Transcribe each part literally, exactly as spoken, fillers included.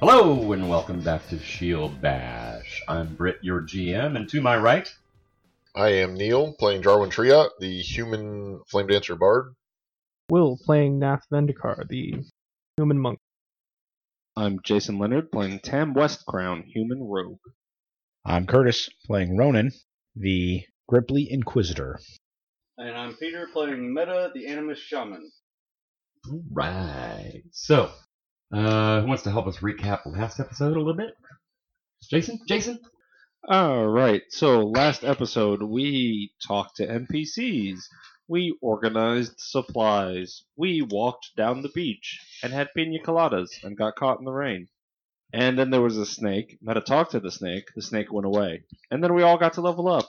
Hello and welcome back to Shield Bash. I'm Britt, your G M, and to my right, I am Neil, playing Jarwin Triot, the human flame dancer bard. Will, playing Nath Vendikar, the human monk. I'm Jason Leonard, playing Tam Westcrown, human rogue. I'm Curtis, playing Ronan, the Gripply Inquisitor. And I'm Peter, playing Meta, the Animus Shaman. right. So, uh, who wants to help us recap last episode a little bit? Jason? Jason? Alright, so last episode we talked to N P Cs. We organized supplies. We walked down the beach and had pina coladas and got caught in the rain. And then there was a snake. Meta talked to the snake. The snake went away. And then we all got to level up.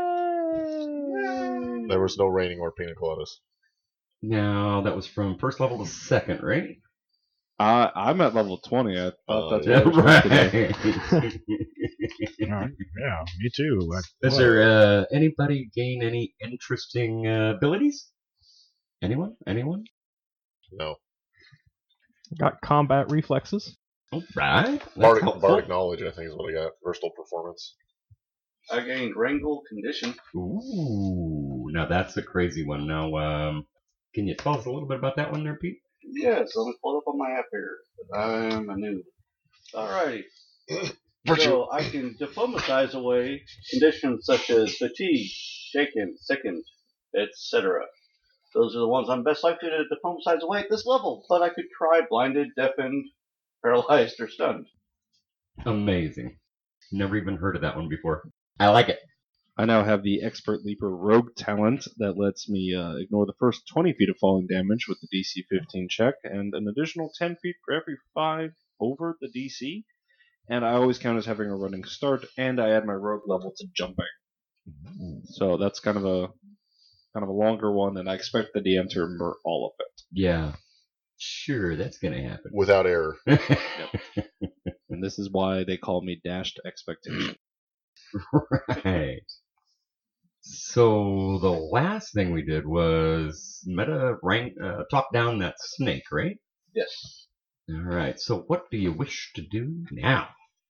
Yay! There was no raining or pina coladas. Now, that was from first level to second, right? Uh, I'm at level twenty. I thought Uh, that's Yeah, what I was supposed to do. right. All right. Yeah, me too. I, Does there, uh, anybody gain any interesting uh, abilities? Anyone? Anyone? No. Got combat reflexes. All right. That's Bardic, helpful. bardic knowledge, I think, is what I got. Versatile performance. I gained Wrangle Condition. Ooh, now that's a crazy one. Now, um, can you tell us a little bit about that one there, Pete? Yes, let me pull it up on my app here. I'm a noob. Alrighty. Virtue. So I can diplomatize away conditions such as fatigue, shaken, sickened, et cetera. Those are the ones I'm best likely to diplomatize away at this level, but I could try blinded, deafened, paralyzed, or stunned. Amazing. Never even heard of that one before. I like it. I now have the Expert Leaper Rogue talent that lets me uh, ignore the first twenty feet of falling damage with the D C fifteen check, and an additional ten feet for every five over the D C. And I always count as having a running start, and I add my rogue level to jumping. So that's kind of a kind of a longer one, and I expect the D M to remember all of it. Yeah. Sure, that's gonna happen. Without error. And this is why they call me Dashed Expectation. Right. So the last thing we did was Meta rank, uh, talk down that snake, right? Yes. All right. So what do you wish to do now?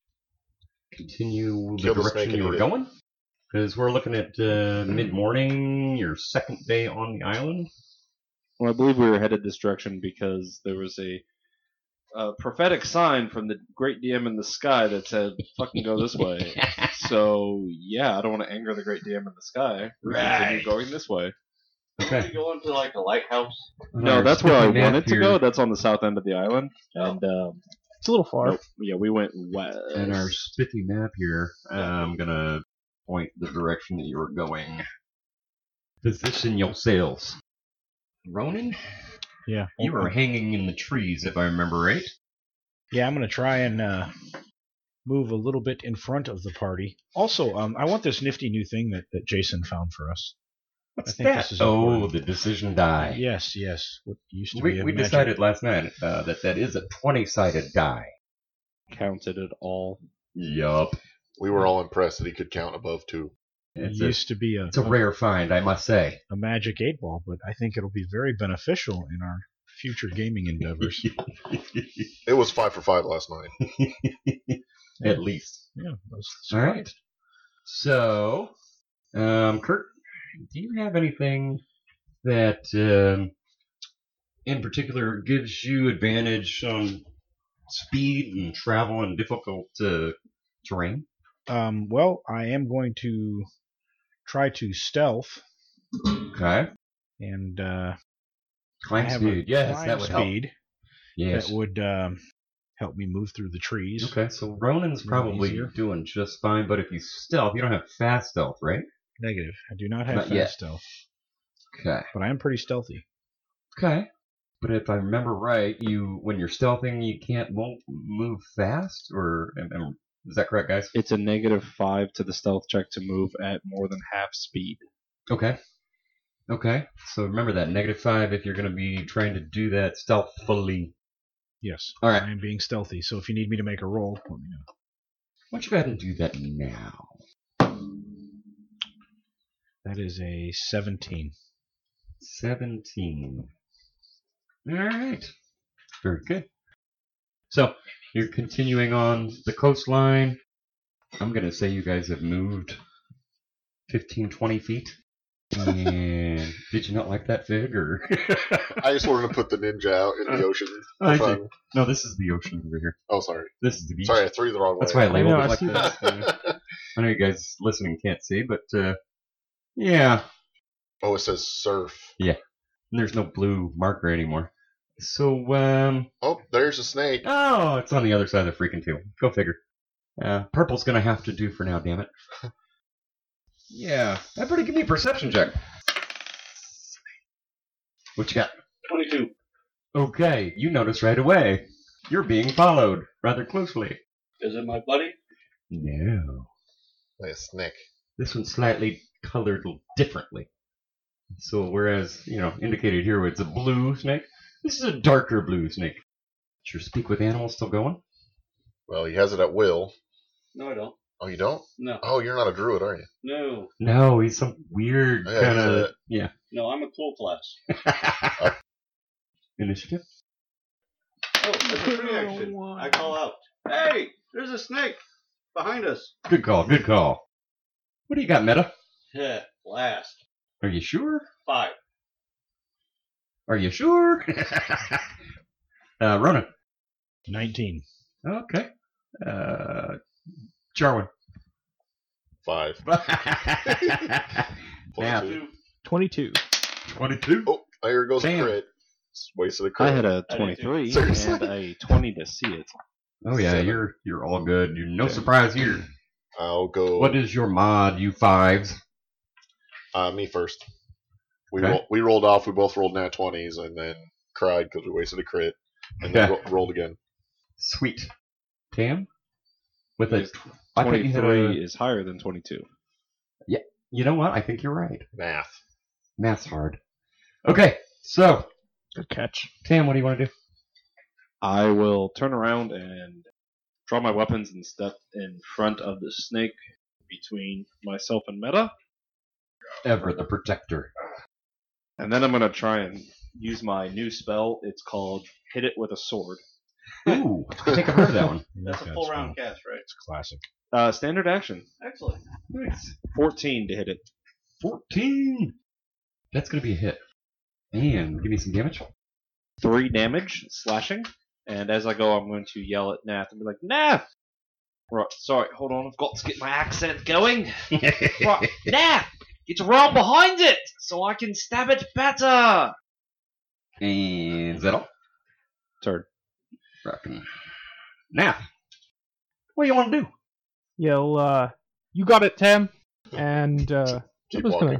Continue the Kill the direction snake you and were eat it. going? Because we're looking at uh, mid-morning, your second day on the island. Well, I believe we were headed this direction because there was a, a prophetic sign from the great D M in the sky that said, fucking go this way. So, yeah, I don't want to anger the great D M in the sky. We continue Right. going this way. Can Okay. you go into like a lighthouse? No, Our that's where I sticky map wanted to here- go. That's on the south end of the island. Oh. And, um, It's a little far. nope. Yeah, we went west. And our spiffy map here, uh, I'm gonna point the direction that you were going. Position yourselves. Ronan, yeah. you were hanging in the trees, if I remember right. Yeah, I'm going to try and uh, move a little bit in front of the party. Also, um, I want this nifty new thing that, that Jason found for us. What's I think that? this is oh, important. the decision die. Yes, yes. What used to we be a we magic- decided last night uh, that that is a twenty-sided die. Counted it all. Yup. We were all impressed that he could count above two. It's a, used to be a, it's a rare find, I must say. a magic eight ball, but I think it'll be very beneficial in our future gaming endeavors. It was five for five last night. At least. Yeah, I was All surprised. right. So, um, Kurt, do you have anything that, um, in particular, gives you advantage on speed and travel in difficult uh, terrain? Um, well, I am going to try to stealth Okay. and uh, Climb I have speed. a Yes, climb that would help. speed Yes. that would um, help me move through the trees. Okay, so Ronan's A little probably easier. doing just fine, but if you stealth, you don't have fast stealth, right? Negative. I do not have Not fast yet. stealth, Okay. but I am pretty stealthy. Okay. But if I remember right, you when you're stealthing, you can't won't move fast, or am- am- is that correct, guys? It's a negative five to the stealth check to move at more than half speed. Okay. Okay. So remember that negative five if you're going to be trying to do that stealthily. Yes. All right. I am being stealthy, so if you need me to make a roll, let me know. Why don't you go ahead and do that now? That is a seventeen. Seventeen. All right. Very good. So you're continuing on the coastline. I'm gonna say you guys have moved fifteen, twenty feet. And did you not like that fig, or? I just wanted to put the ninja out in the ocean. for I see. fun. No, this is the ocean over here. Oh, sorry. This is the beach. Sorry, I threw you the wrong That's why I way. labeled I know, it I like see that. Yeah. I know you guys listening can't see, but uh, yeah, Oh, it says surf. there's no blue marker anymore. So, um, Oh, there's a snake. oh, it's on the other side of the freaking tube. Go figure. Uh, purple's gonna have to do for now, damn it. Yeah, everybody give me a perception check. What you got? twenty-two. Okay, you notice right away. You're being followed rather closely. Is it my buddy? No. Like a snake. This one's slightly colored differently. So whereas, you know, indicated here it's a blue snake, this is a darker blue snake. Is your speak with animals still going? Well, he has it at will. No, I don't. Oh, you don't? No. Oh, you're not a druid, are you? No. No, he's some weird Yeah, kind he's of a- yeah. No, I'm a cool class. Initiative. Oh, there's a free action. I call out, hey, there's a snake behind us. Good call. Good call. What do you got, Meta? Yeah, blast. Are you sure? Five. Are you sure? uh, Ronan. nineteen. Okay. Uh, Jarwin. Five. Now, Two. twenty-two. twenty-two. Oh, there goes Damn. a crit. Just wasted a crit. I had a I did twenty-three too. and Seriously? a twenty to see it. Oh yeah, Seven. you're you're all good. You're no surprise here. I'll go. What is your mod, you fives? Uh, me first. We Okay. ro- we rolled off. We both rolled nat twenties and then cried because we wasted a crit. And then Okay. ro- rolled again. Sweet. Tam? With a, tw- I think you had twenty-three a, is higher than twenty-two. you know what? I think you're right. Math. Math's hard. Okay, so, Good catch. Tam, what do you want to do? I will turn around and draw my weapons and step in front of the snake between myself and Meta. Ever the Protector. And then I'm going to try and use my new spell. It's called Hit It with a Sword. Ooh, I think I've heard of that one. That's a full round fun. cast, right? It's classic. Uh, standard action. Excellent. Nice. fourteen to hit it. fourteen. That's going to be a hit. And give me some damage. Three damage, slashing. And as I go, I'm going to yell at Nath and be like, Nath! Right, sorry, hold on, I've got to get my accent going. Right, Nath! Get around behind it so I can stab it better! And is that all? Turn. Rockin'. Now, what do you want to do? Yell, uh, you got it, Tam. And, uh, Keep I'm just walking.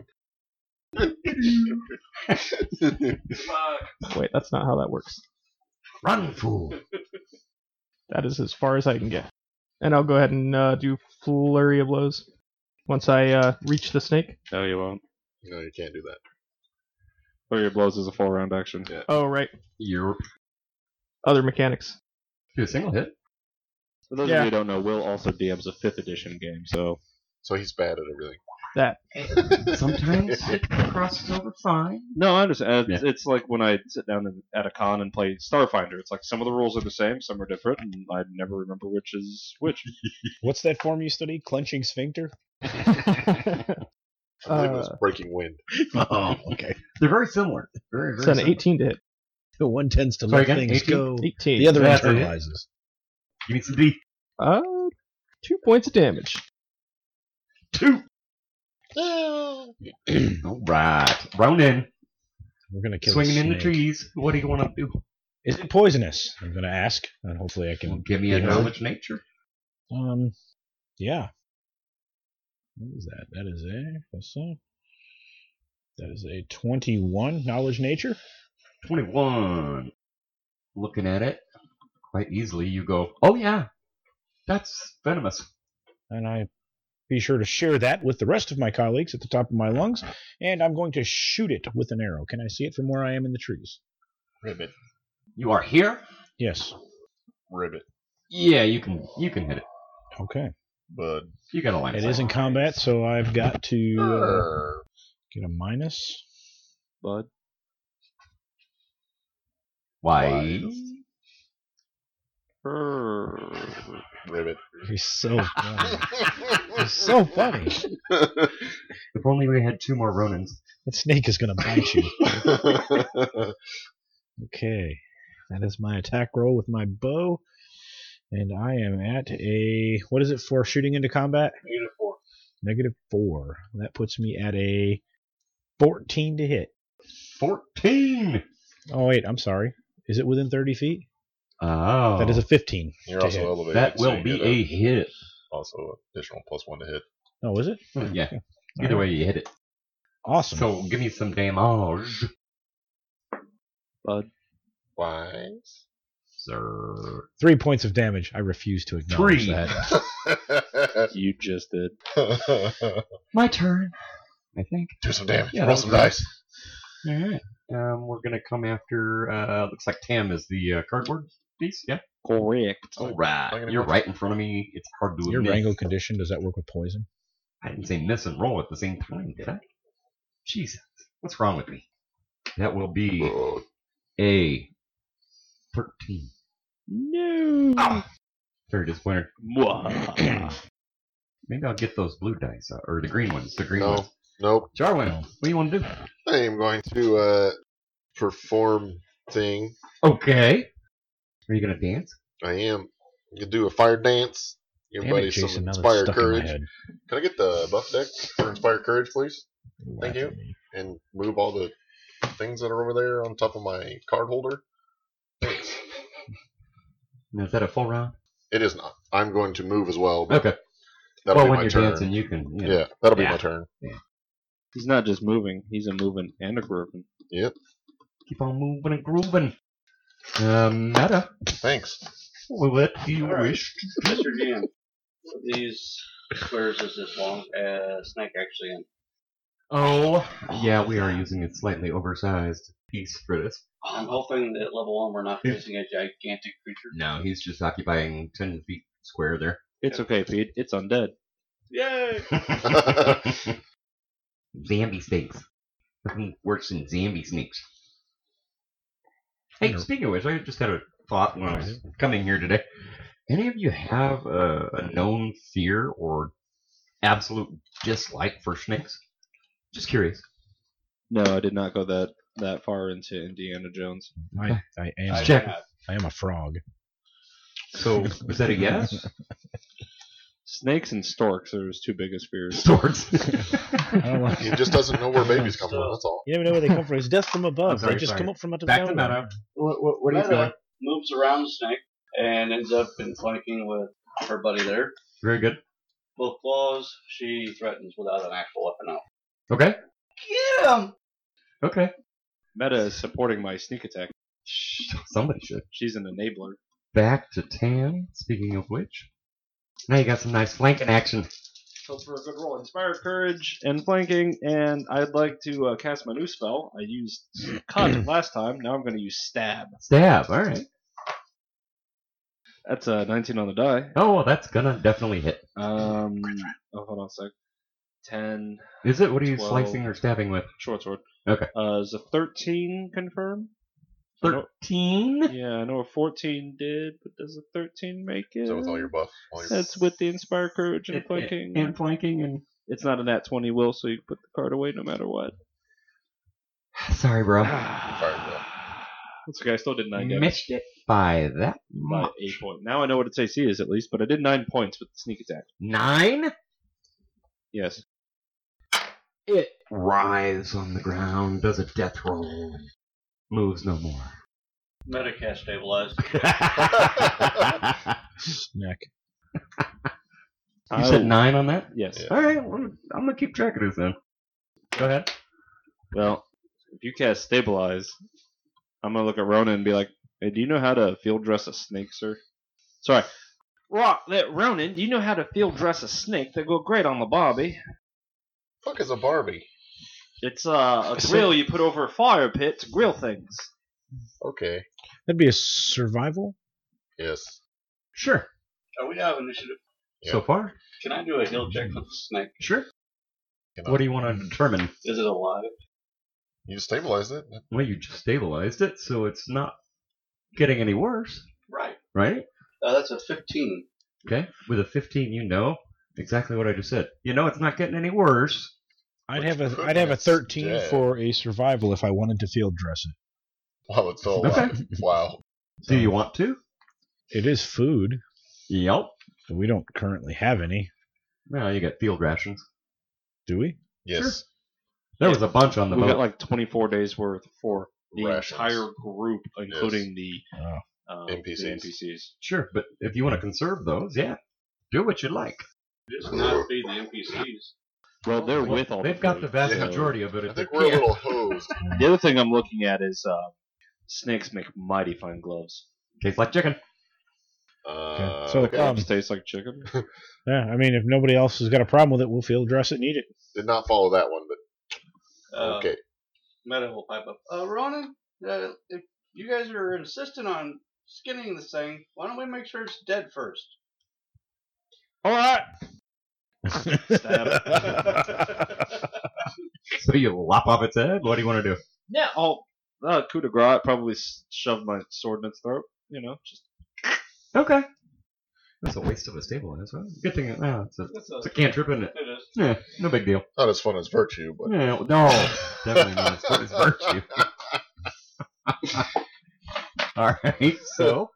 wait, that's not how that works. Run, fool. That is as far as I can get. And I'll go ahead and uh, do flurry of blows once I uh, reach the snake. No, you won't. No, you can't do that. Flurry of blows is a full round action. Yeah. Oh, right. You're Other mechanics. do a single hit. For those Yeah. of you who don't know, Will also D Ms a fifth edition game, so So he's bad at everything. That. Sometimes it crosses over fine. no, I understand. It's, Yeah. it's like when I sit down in- at a con and play Starfinder. It's like some of the rules are the same, some are different, and I never remember which is which. What's that form you studied? Clenching sphincter? I believe it was Uh, breaking wind. Oh, okay. They're very similar. Very, very it's an similar. eighteen to hit. The one tends to Sorry, let again, things eighteen? go. eighteen. The other That's it. internalizes. Give me some D. Uh, two points of damage. Two. All right. Ronan, We're gonna kill swinging a in the snake. trees. What do you want to do? Is it poisonous? I'm gonna ask, and hopefully I Well, can. give me a Yeah. knowledge nature. Um, yeah. What is that? That is a what's that? That is a twenty-one knowledge nature. twenty-one. Looking at it, quite easily, you go, oh yeah, that's venomous. And I be sure to share that with the rest of my colleagues at the top of my lungs, and I'm going to shoot it with an arrow. Can I see it from where I am in the trees? Ribbit. You are here? Yes. Ribbit. Yeah, you can you can hit it. Okay. Bud. You got a line of It sight. is in combat, so I've got to uh, Err. get a minus. Bud. Why? Ribbit. He's so funny. He's so funny. If only we had two more Ronins. That snake is going to bite you. Okay. That is my attack roll with my bow. And I am at a... What is it for shooting into combat? Negative four. Negative four. That puts me at a fourteen to hit. fourteen! Oh, wait. I'm sorry. Is it within thirty feet? Oh. That is a fifteen. You're to also hit. elevated. That so will you be get a hit. Also, additional plus one to hit. Oh, is it? Yeah. Either way, you hit it. Awesome. So give me some damage. Bud. Wise. Sir. Three points of damage. I refuse to acknowledge Three. that. You just did. My turn, I think. Do some damage. Yeah, Roll that some was dice. Alright. Um, we're gonna come after, uh, looks like Tam is the uh, cardboard piece, yeah? Correct. Alright. I'm gonna You're go- right in front of me. It's hard to Your miss. Rango condition, does that work with poison? I didn't say miss and roll at the same time, did I? Jesus. What's wrong with me? That will be Oh, a thirteen. No. Ah! Very disappointed. Mwah. Maybe I'll get those blue dice, uh, or the green ones. The green no. ones. Nope. Jarwin, what do you want to do? I am going to uh, perform thing. Okay. Are you gonna dance? I am. You can do a fire dance. Give Damn everybody it, Jason, some now that's inspired stuck in my courage. head. Can I get the buff deck for inspired courage, please? Thank Laugh you. at me. And move all the things that are over there on top of my card holder. Thanks. Now, is that a full round? It is not. I'm going to move as well. But Okay. That'll Well, be when my you're turn. dancing, you can. You know. Yeah, that'll be Yeah. my turn. He's not just moving, he's a moving and a grooving. Yep. Keep on moving and grooving. Um, Meta, Thanks. what do you All right. wish to do? Mister D M, these squares is this long as Snake actually in. Oh, yeah, we are using a slightly oversized piece for this. I'm hoping that level one we're not facing a gigantic creature. No, he's just occupying ten feet square there. It's okay, Pete. It's undead. Yay! Zombie snakes. Nothing worse than zombie snakes. Hey, Yeah. speaking of which, I just had a thought when I was coming here today. Any of you have a, a known fear or absolute dislike for snakes? Just curious. No, I did not go that that far into Indiana Jones. I, I am I Check. have. I am a frog. So, is that a yes? Snakes and storks are his two biggest fears. Swords. I don't like He just doesn't know where babies come from. That's all. You never know where they come from. It's death from I'm above. sorry, they just sorry. come up from out of Back the to ground. Meta. What, what, what are you Meta feeling? moves around the snake and ends up in flanking with her buddy there. Very good. Both claws, she threatens without an actual weapon out. Okay. Get him! Okay. Meta is supporting my sneak attack. Somebody should. She's an enabler. Back to Tam, speaking of which. Now you got some nice flanking action. So for a good roll, inspired courage and flanking, and I'd like to uh, cast my new spell. I used cut last time. Now I'm going to use stab. Stab, alright. That's a nineteen on the die. Oh, well, that's gonna definitely hit. Um, oh, hold on a sec. ten Is it? What are you Twelve. slicing or stabbing with? short sword. Okay. Uh, is a thirteen confirm? I know- thirteen? Yeah, I know a fourteen did, but does a thirteen make it? So with all your buff. All your That's with the inspired courage and And- flanking. And flanking and... It's not a nat twenty will, so you can put the card away no matter what. Sorry, bro. bro. That's okay. I still did nine damage Missed it by that by much. eight points. Now I know what its A C is at least, but I did nine points with the sneak attack. Nine? Yes. It writhes on the ground, does a death roll, and moves no more. Metacast stabilized. Neck. You said nine on that? Yes. Yeah. Alright, well, I'm gonna keep track of this then. Go ahead. Well, if you cast stabilize, I'm gonna look at Ronan and be like, "Hey, do you know how to field dress a snake, sir?" Sorry. Rock, that Ronan, do you know how to field dress a snake? They go great on the barbie. fuck is a Barbie? It's uh, a grill you put over a fire pit to grill things. Okay. That'd be a survival. Yes. Sure. Are we have initiative? So far? Can I do a heal check with the snake? Sure. Can I- What do you want to determine? Is it alive? You stabilized it. Well, you just stabilized it, so it's not getting any worse, Right. right? Uh, that's a fifteen. Okay. With a fifteen, you know exactly what I just said. You know it's not getting any worse. I'd Which have a could I'd have a mean it's thirteen dead. for a survival if I wanted to field dress it. Wow, it's still Okay. alive. Wow. Do you want to? It is food, Yep. but we don't currently have any, Well, you get field rations. do we? Yes. There was a bunch on the We boat. got like twenty-four days worth for the Rations. entire group, including the, Oh. uh, N P Cs. the N P Cs. Sure, but if you want to conserve those, yeah, do what you like. Just not be the N P Cs. Well, they're Well, with all They've the got food, the vast so- majority of it. I If think they we're a can't. little hosed. The other thing I'm looking at is uh, snakes make mighty fine gloves. Tastes like chicken. Uh, So, okay. um, Gloves taste like chicken. Yeah, I mean, if nobody else has got a problem with it, we'll field dress it and eat it. Did not follow that one, but Uh, okay. Meta will pipe up. Uh, Ronan, uh, if you guys are insistent on skinning this thing, why don't we make sure it's dead first? All right. So you lop off its head? What do you want to do? Yeah. I'll uh, coup de grace. I'd probably s- shove my sword in its throat. You know, just Okay. That's a waste of a stable, is it? Good thing. Uh, it's, a, It's it's a cantrip, isn't it? It is. Yeah, no big deal. Not as fun as virtue, but Yeah, no, definitely not as good as virtue. All right, so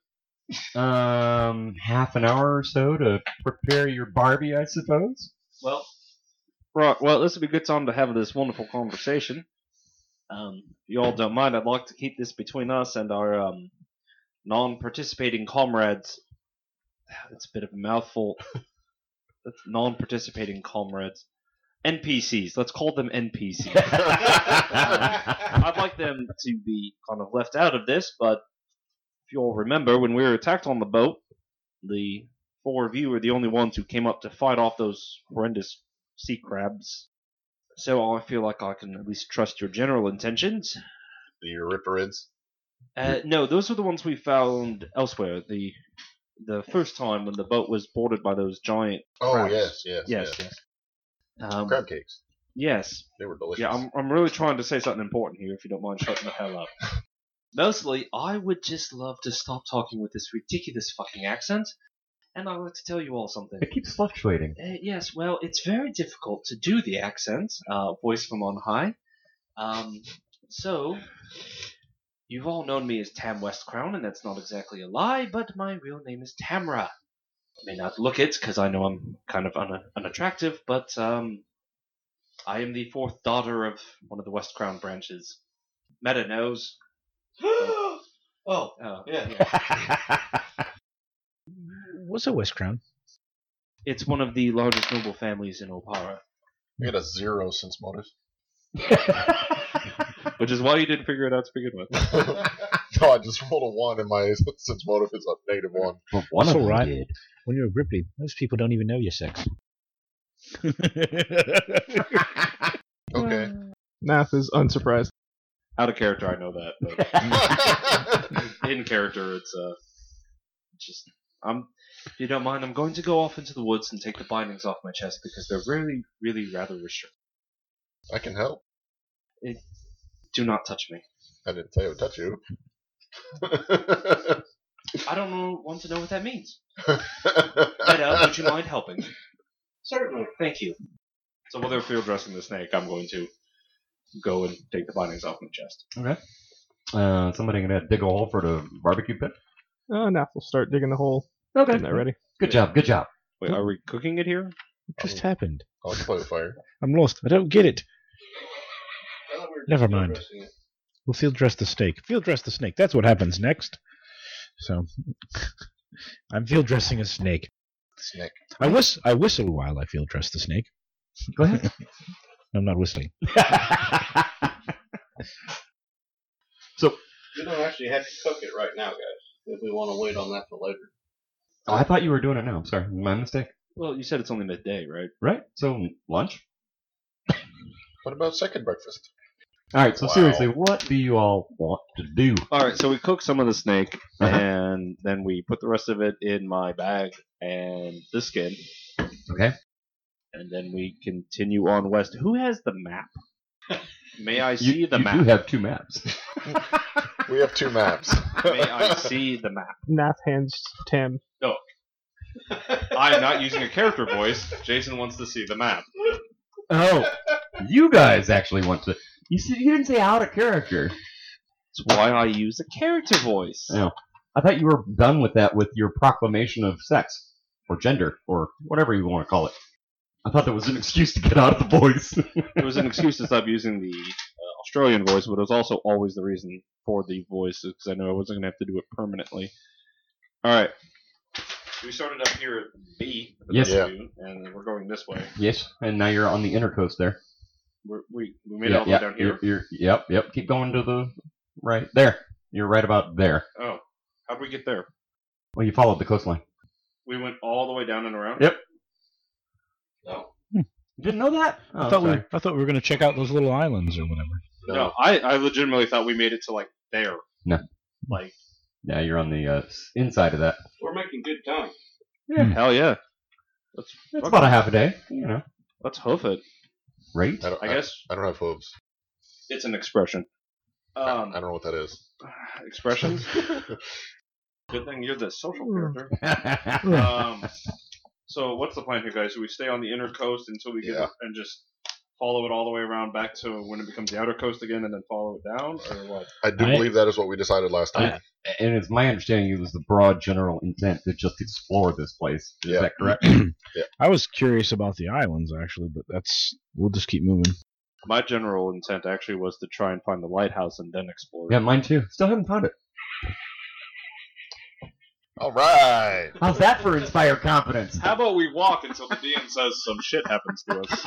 um, half an hour or so to prepare your Barbie, I suppose. Well, right. Well, this would be a good time to have this wonderful conversation. Um, if you all don't mind, I'd like to keep this between us and our um, non-participating comrades. That's a bit of a mouthful. That's non-participating comrades. N P Cs. Let's call them N P Cs. I'd like them to be kind of left out of this, but if you all remember, when we were attacked on the boat, the four of you were the only ones who came up to fight off those horrendous sea crabs. So I feel like I can at least trust your general intentions. the Euripids. Uh, no, those are the ones we found elsewhere. The the first time when the boat was boarded by those giant Oh crabs. yes, yes, Yes, yes. yes. Um, Crab cakes. yes. They were delicious. Yeah, I'm I'm really trying to say something important here, if you don't mind shutting the hell up. Mostly, I would just love to stop talking with this ridiculous fucking accent, and I'd like to tell you all something. It keeps fluctuating. Uh, yes, well, it's very difficult to do the accent, uh, voice from on high. Um, so, you've all known me as Tam Westcrown, and that's not exactly a lie, but my real name is Tamra. I may not look it, because I know I'm kind of un- unattractive, but um, I am the fourth daughter of one of the Westcrown branches. Meta knows. oh, Uh, yeah. What's a West Crown? It's one of the largest noble families in Opara, I had a zero sense motive. which is why you didn't figure it out to begin with. No, I just rolled a one, and my sense motive is a negative one. Well, one That's of all them right. did. When you're a Grippy, most people don't even know your sex. Okay. Nath is unsurprised. Out of character, I know that. But in character, it's uh, just I'm. If you don't mind, I'm going to go off into the woods and take the bindings off my chest because they're really, really rather restricted. I can help. Do not touch me. I didn't say I would touch you. I don't know, want to know what that means. Meta, would you mind helping? Certainly. Thank you. So while they're field dressing the snake, I'm going to go and take the bindings off my chest. Okay. Uh, somebody gonna dig a hole for the barbecue pit. Uh, Nath will start digging the hole. Okay. Getting that ready. Good job. Good job. Wait, are we cooking it here? What just happened? I'll play with fire. I'm lost. I don't get it. I thought we were just Never mind. addressing it. We'll field dress the snake. Field dress the snake. That's what happens next. So, I'm field dressing a snake. Snake. I whis- I whistle while I field dress the snake. Go ahead. I'm not whistling. So, We don't actually have to cook it right now, guys. If we want to wait on that for later. oh, I thought you were doing it now. I'm sorry. My mistake. Well, you said it's only midday, right? Right? So, lunch? What about second breakfast? All right. So, Wow. seriously, what do you all want to do? All right, so we cook some of the snake, Uh-huh. and then we put the rest of it in my bag and the skin, Okay. and then we continue on west. Who has the map? May I You, see the you map? do have two maps. We have two maps. May I see the map? Nath hands Tim. I'm not using a character voice. Jason wants to see the map. Oh, you guys actually want to. You said you didn't say out of character. That's why I use a character voice. No, I thought you were done with that with your proclamation of sex or gender or whatever you want to call it. I thought that was an excuse to get out of the voice. It was an excuse to stop using the uh, Australian voice, but it was also always the reason for the voice, because I know I wasn't going to have to do it permanently. Alright. We started up here at B, for Yes. those Yeah. of you, and we're going this way. Yes, and now you're on the inner coast there. We're, we we made it Yeah, all the yeah, way down here. You're, you're, yep, yep. Keep going to the right there. You're right about there. Oh, how'd we get there? Well, you followed the coastline. We went all the way down and around? Yep. No. You didn't know that? Oh, I thought we sorry. I thought we were going to check out those little islands or whatever. No, I, I legitimately thought we made it to, like, there. No. Like, Yeah, you're on the uh, s- inside of that. We're making good time. hell yeah. Let's, It's fuck about a it. half a day, you know. Let's hoof it. Right? I, don't, I guess I, I don't have hooves. it's an expression. I, Um, I don't know what that is. expressions? Good thing you're the social Hmm. character. Um, so what's the plan here, guys? Do we stay on the inner coast until we get Yeah. it and just follow it all the way around back to when it becomes the outer coast again, and then follow it down, or what? I do I- believe that is what we decided last time. And it's my understanding it was the broad general intent to just explore this place. Is Yeah. that correct? I was curious about the islands actually, but that's we'll just keep moving. My general intent actually was to try and find the lighthouse and then explore. Yeah, it. mine too. Still haven't found it. All right. How's that for inspired confidence? How about we walk until the D M says some shit happens to us?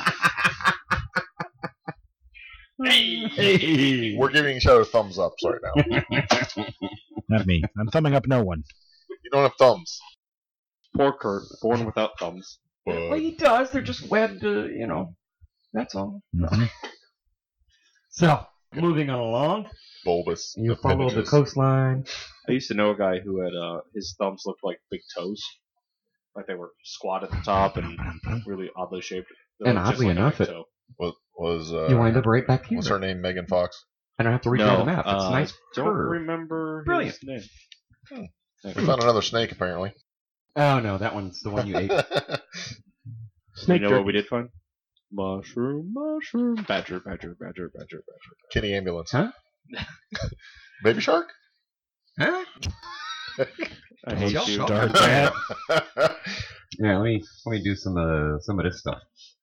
Hey. We're giving each other thumbs ups right now. Not me. I'm thumbing up no one. You don't have thumbs. Poor Kurt, born without thumbs. Well, But he does. They're just webbed, uh, you know. That's all. Mhm. So, moving on along, bulbous. you follow the appendages. coastline. I used to know a guy who had uh, his thumbs looked like big toes, like they were squat at the top and really oddly shaped. They And looked just oddly like a enough, big it- toe. Was, was uh, You wind up right back here. what's her name? Megan Fox. I don't have to read no, the map. It's uh, a nice don't curve. remember Brilliant. his name. Hmm. Thank We you. found another snake apparently. Oh no, that one's the one you ate. You Snake know jerky. what we did find? Mushroom, mushroom, badger, badger, badger, badger, badger. Kitty ambulance. Huh? Baby shark. Huh? I hate Shell you. shock. Dark cat. Yeah, let me let me do some uh, some of this stuff.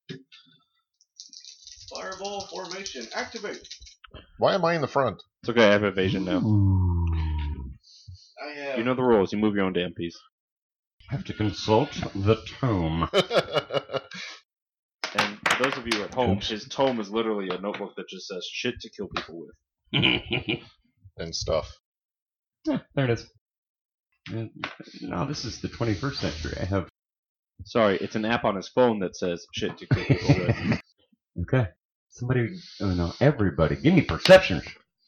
Fireball formation, activate. Why am I in the front? It's okay, I have evasion now. I have. You know the rules. You move your own damn piece. Have to consult the tome. And for those of you at home, Oops. his tome is literally a notebook that just says shit to kill people with. and stuff. Yeah, there it is. And now this is the twenty-first century. I have Sorry, it's an app on his phone that says shit to kill people with. okay. Somebody, oh no, everybody, give me perception.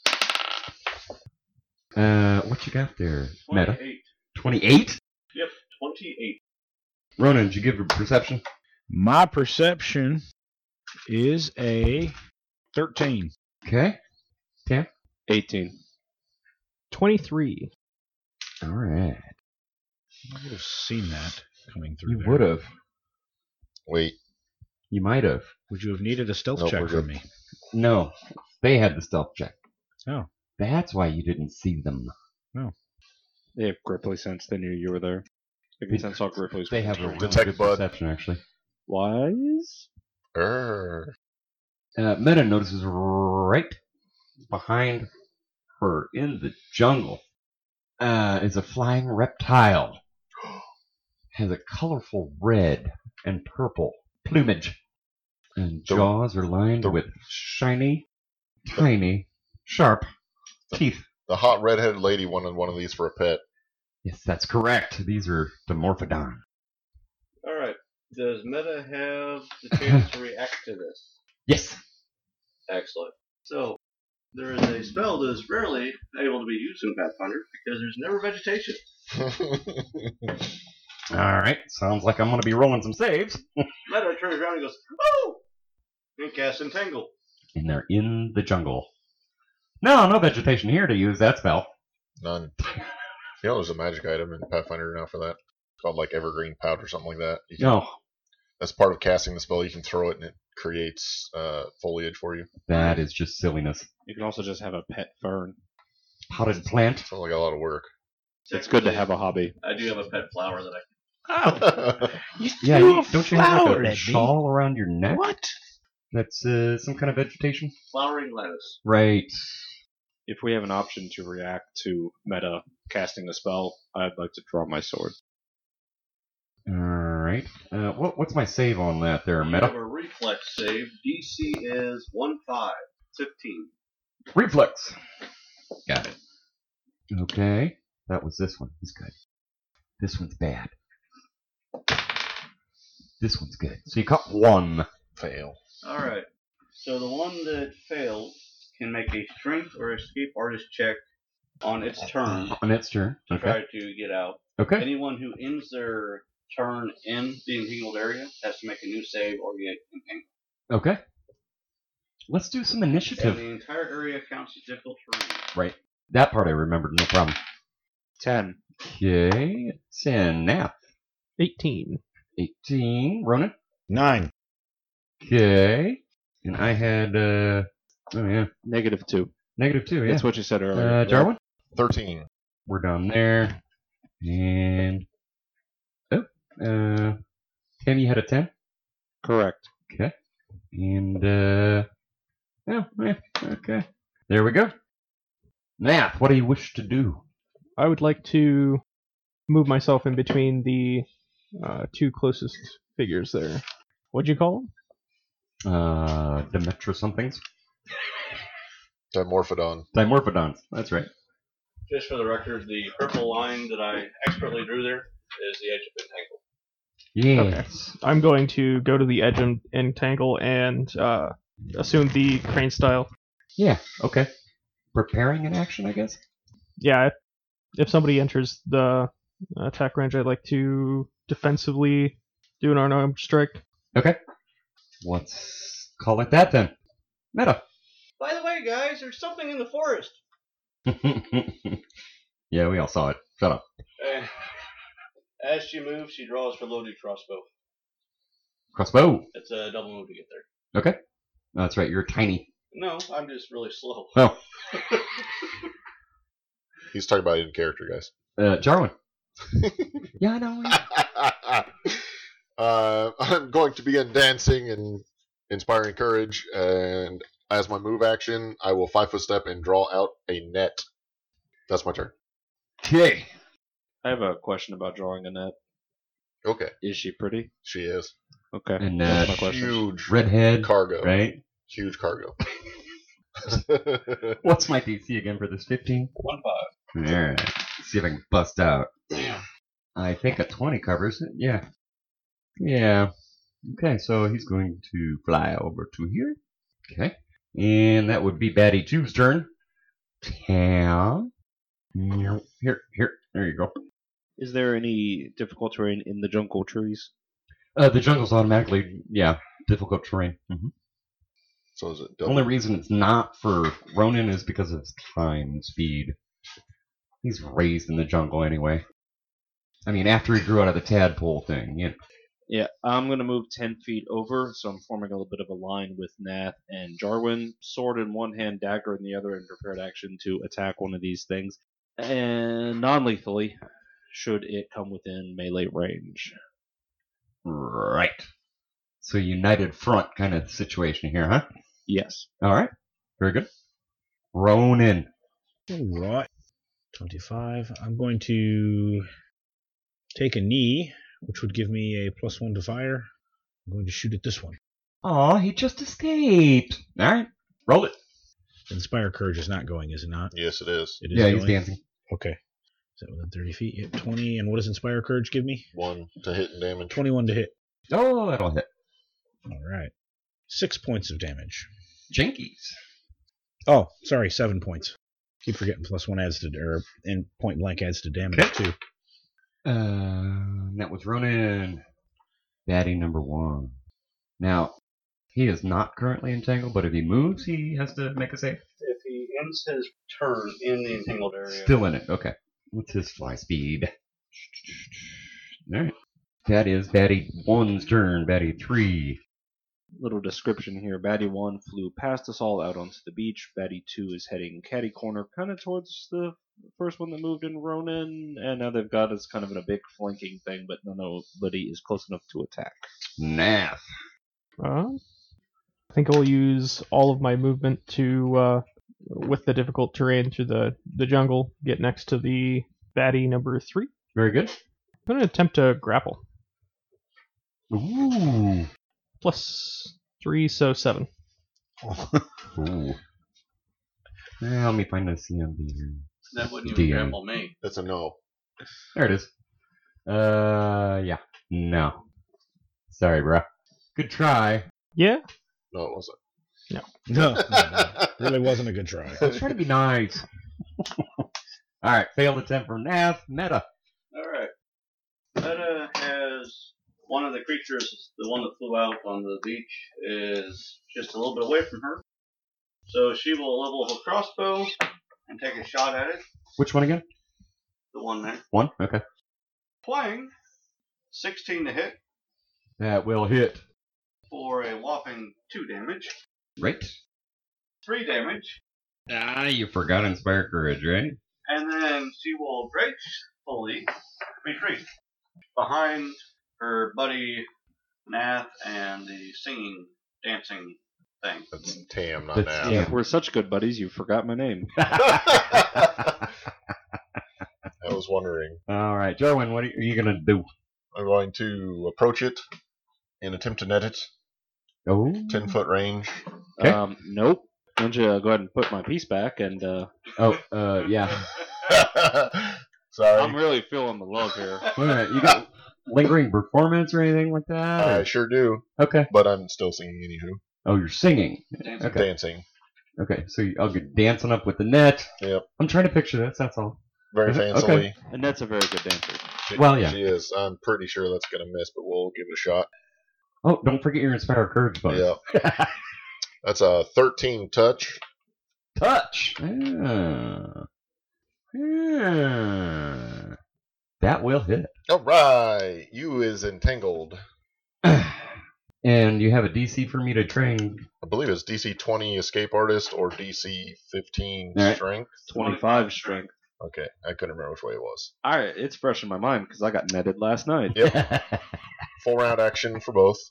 Uh, what you got there, Meta? twenty-eight. Twenty-eight. Yep, twenty-eight. Ronan, did you give a perception? My perception is a thirteen. Okay. eighteen. twenty-three. All right. I would have seen that coming through. You there. would have. Wait. You might have. Would you have needed a stealth Nope, check we're from good. me? No, they had the stealth check. Oh. That's why you didn't see them. They have Gripply sense. They knew you were there. They can sense all Gripply's. They have a really Detect good bud. perception, actually. Wise? Err. Uh, Meta notices right behind her in the jungle uh, is a flying reptile. Has a colorful red and purple plumage. And The- jaws are lined the- with shiny, tiny, sharp teeth. The hot redheaded lady wanted one of these for a pet. Yes, that's correct. These are Dimorphodon. Alright. Does Meta have the chance to react to this? Yes. Excellent. So, there is a spell that is rarely able to be used in Pathfinder because there's never vegetation. All right. Sounds like I'm going to be rolling some saves. Meta turns around and goes, oh! And casts Entangle. And they're in the jungle. No, no vegetation here to use that spell. None. You know, there's a magic item in Pathfinder now for that. It's called like Evergreen Pout or something like that. You can, No, As part of casting the spell, you can throw it and it creates uh, foliage for you. that is just silliness. You can also just have a pet fern. Potted plant. Sounds like a lot of work. It's good to have a hobby. I do have a pet flower that I Oh, you Yeah, threw you, a don't you have flower like a at me. shawl around your neck? What? That's uh, some kind of vegetation? flowering lettuce. Right. If we have an option to react to meta casting a spell, I'd like to draw my sword. Alright. Uh, what, what's my save on that there, You have Meta? a reflex save. D C is one five. fifteen. Reflex. Got it. Okay. That was this one. He's good. This one's bad. This one's good. So you got one. Fail. Alright. So the one that failed can make a strength or escape artist check on its turn On its turn. to Okay. try to get out. Okay. Anyone who ends their turn in the entangled area has to make a new save or get entangled. Okay. Let's do some And initiative. the entire area counts as difficult terrain. Right. That part I remembered. No problem. Ten. Okay. ten. Nap. eighteen. eighteen. Ronan. Nine. Okay. And I had, uh, oh yeah, Negative two. negative two, yeah. That's what you said earlier. Uh, Jarwin? Thirteen. We're down there. And, oh, uh, Tim, you had a ten? Correct. Okay. And, uh, oh, yeah, okay. There we go. Math, what do you wish to do? I would like to move myself in between the uh, two closest figures there. What'd you call them? Uh, Demetra somethings? Dimorphodon. Dimorphodons, that's right. Just for the record, the purple line that I expertly drew there is the edge of entangle. Yes. I'm going to go to the edge and entangle and uh, assume the crane style. Yeah, okay. Preparing an action, I guess? Yeah, if, if somebody enters the attack range, I'd like to defensively do an unarmed strike. Okay. Let's call it that then. Meta. By the way, guys, there's something in the forest. Yeah, we all saw it. Shut up. And as she moves, she draws for loaded crossbow. Crossbow. It's a double move to get there. Okay. That's right, you're tiny. No, I'm just really slow. Oh, He's talking about in character, guys. uh, Jarwin. Yeah, I know. yeah. uh, I'm going to begin dancing and inspiring courage, and as my move action, I will five foot step and draw out a net. That's my turn. Okay. I have a question about drawing a net. Okay, Is she pretty? she is Okay. And, That's uh, my question. huge Redhead. cargo. Right? Huge cargo. What's my D C again for this? fifteen? One five. Alright. See if I can bust out. Damn. I think a twenty covers it. Yeah. Yeah. Okay, so he's going to fly over to here. Okay. And that would be Batty two's turn. Tam. Here, here. There you go. Is there any difficult terrain in the jungle trees? Uh, the jungle's automatically, yeah, difficult terrain. hmm So is it The double? only reason it's not for Ronan is because of his time and speed. He's raised in the jungle anyway. I mean, after he grew out of the tadpole thing, yeah. Yeah, I'm going to move ten feet over, so I'm forming a little bit of a line with Nath and Jarwin. Sword in one hand, dagger in the other, and prepared action to attack one of these things. And non-lethally, should it come within melee range. Right. So united front kind of situation here, huh? Yes. All right. Very good. Ronan. All right. twenty-five. I'm going to take a knee, which would give me a plus one to fire. I'm going to shoot at this one. Aw, he just escaped. All right. Roll it. Inspire Courage is not going, is it not? Yes, it is. It is Yeah, going? he's dancing. Okay. Is that within thirty feet? Yep, twenty. And what does Inspire Courage give me? One to hit and damage. twenty-one to hit. Oh, that'll hit. All right. Six points of damage. Jinkies. Oh, sorry, seven points. Keep forgetting plus one adds to, or and point blank adds to damage Okay. too. Uh, that was Ronan. Batty number one. Now, he is not currently entangled, but if he moves, he has to make a save. If he ends his turn in the entangled area. Still in it. Okay. What's his fly speed? Alright. That is Batty one's turn. Batty three. Little description here. Batty one flew past us all out onto the beach. Batty two is heading catty corner, kind of towards the first one that moved in, Ronan. And now they've got us kind of in a big flanking thing, but nobody is close enough to attack. Nath. Uh, I think I'll use all of my movement to, uh, with the difficult terrain through the, the jungle, get next to the baddie number three. Very good. I'm going to attempt to grapple. Ooh. Plus three, so seven. Ooh. Well, let me find the C M B here. That wouldn't D even M. grapple me. That's a no. There it is. Uh, yeah. No. Sorry, bruh. Good try. Yeah? No, it wasn't. No, no, no. Really wasn't a good try. I was trying to be nice. Alright, failed attempt from Nath. Meta. Alright. Meta has one of the creatures, the one that flew out on the beach, is just a little bit away from her. So she will level her crossbow and take a shot at it. Which one again? The one there. One? Okay. Playing sixteen to hit That will hit. for a whopping two damage. Right? Three damage. Ah, you forgot Inspire Courage, right? And then she will gracefully retreat behind her buddy Nath and the singing, dancing thing. That's Tam, not That's Nav. Tam. We're such good buddies, you forgot my name. I was wondering. Alright, Jarwin, what are you going to do? I'm going to approach it and attempt to net it. Oh. ten foot range. Okay. Um, nope. Why don't you uh, go ahead and put my piece back? And uh, Oh, uh, yeah. Sorry. I'm really feeling the love here. Wait a minute, you got lingering performance or anything like that? I or- sure do, Okay. but I'm still singing anywho. Oh, you're singing. Dancing. Okay. Dancing. Okay, so you- I'll get dancing up with the net. Yep. I'm trying to picture this, that's all. Very Okay. fancily. Annette's a very good dancer. She, Well, yeah. She is. I'm pretty sure that's going to miss, but we'll give it a shot. Oh, don't forget your Inspire Courage bonus. Yeah. That's a thirteen touch. Touch. Ah. Ah. That will hit. All right. You is entangled. And you have a D C for me to train. I believe it's D C twenty escape artist or D C fifteen All right. strength. twenty-five strength. Okay. I couldn't remember which way it was. All right, it's fresh in my mind because I got netted last night. Yep. Full round action for both.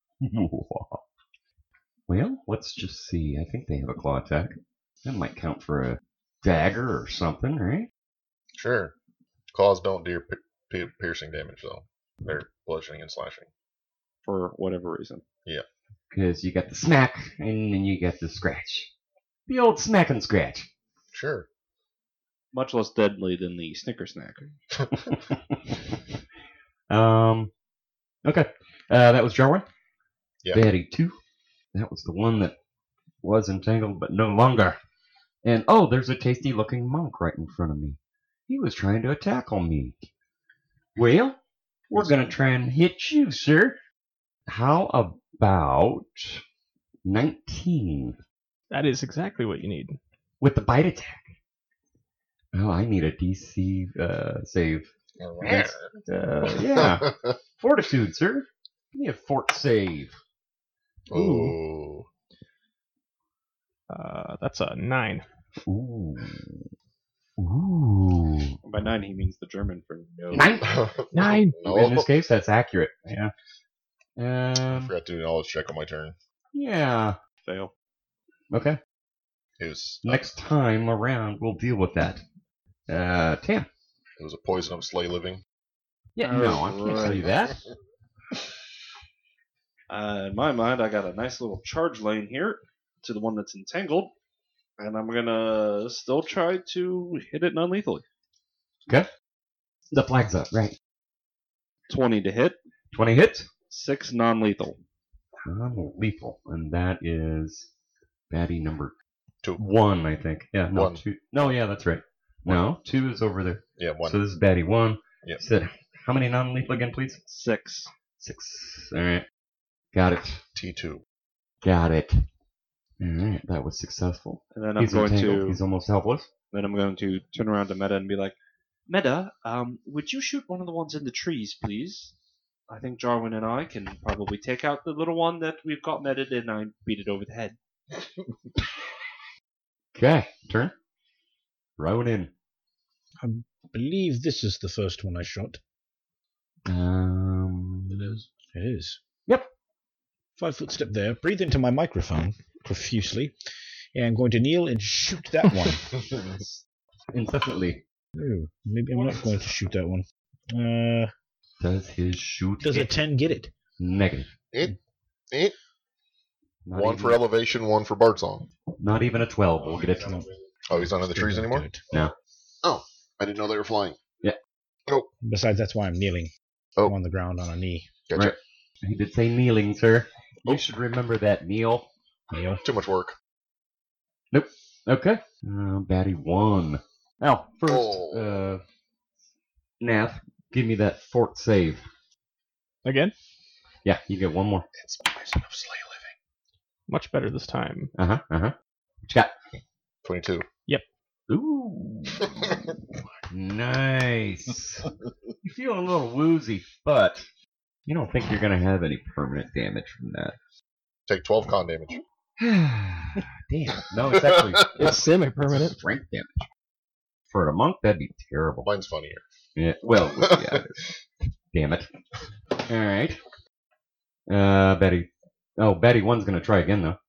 Well, let's just see. I think they have a claw attack. That might count for a dagger or something, right? Sure. Claws don't do pi- pi- piercing damage, though. They're bludgeoning and slashing. For whatever reason. Because you got the smack and then you got the scratch. The old smack and scratch. Sure. Much less deadly than the Snicker Snack. um. Okay. Uh, that was Jarwin. Yeah. Batty two. That was the one that was entangled, but no longer. And oh, there's a tasty looking monk right in front of me. He was trying to attack on me. Well, we're gonna try and hit you, sir. How about nineteen That is exactly what you need. with the bite attack? Oh, I need a D C uh, save. Against, uh, yeah, fortitude, sir. Give me a fort save. Ooh. Uh, that's a nine. Ooh. Ooh. By nine, he means the German for no. Nine. Nine. No. In this case, that's accurate. Yeah. I Um. forgot to do a knowledge check on my turn. Yeah. Fail. Okay. It was Next time around, we'll deal with that. Uh, Tam. it was a poison of slay living. Yeah. No, I can't tell you that. Uh, in my mind, I got a nice little charge lane here to the one that's entangled, and I'm gonna still try to hit it non-lethally. Okay. The flag's up, right? twenty to hit, Twenty hits. six non-lethal. Non-lethal, and that is baddie number Two. one, I think. Yeah. No. One. Two. No. Yeah, that's right. No, two is over there. Yeah, one. So this is baddie one. Yep. Said how many non-lethal again, please? Six. Six. All right. Got it. T two. Got it. Alright, that was successful. And then I'm He's going entangled. to He's almost helpless. then I'm going to turn around to Meta and be like, Meta, um, would you shoot one of the ones in the trees, please? I think Jarwin and I can probably take out the little one that we've got netted and I beat it over the head. Okay, turn. Ronin. I believe this is the first one I shot. Um, It is. It is. Yep. Five foot step there. Breathe into my microphone profusely. And I'm going to kneel and shoot that one. Incessantly. Oh, maybe I'm not going to shoot that one. Uh, Does his shoot does a hit? ten get it? Negative. It, it, Not one even, for elevation, one for Bardsong. Not even a twelve will get it. No. Oh, he's not in the trees Still don't anymore? get it. I didn't know they were flying. Besides, that's why I'm kneeling. Oh. I'm on the ground on a knee. Gotcha. Right. He did say kneeling, sir. You Oh. should remember that, kneel. Kneel. Too much work. Okay. Uh, Batty one. Now, first, Oh. uh, Nath, give me that fort save. Again, Yeah, you get one more. Inspiration of Slay much better this time. Uh huh. Uh huh. What you got? twenty-two. Ooh, nice. You're feeling a little woozy, but you don't think you're gonna have any permanent damage from that. Take twelve con damage. Damn. No, it's actually It's semi-permanent. strength damage. For a monk, that'd be terrible. Mine's funnier. Yeah. Well, yeah. it is. Damn it. All right. Uh, Betty. Oh, Betty one's gonna try again though.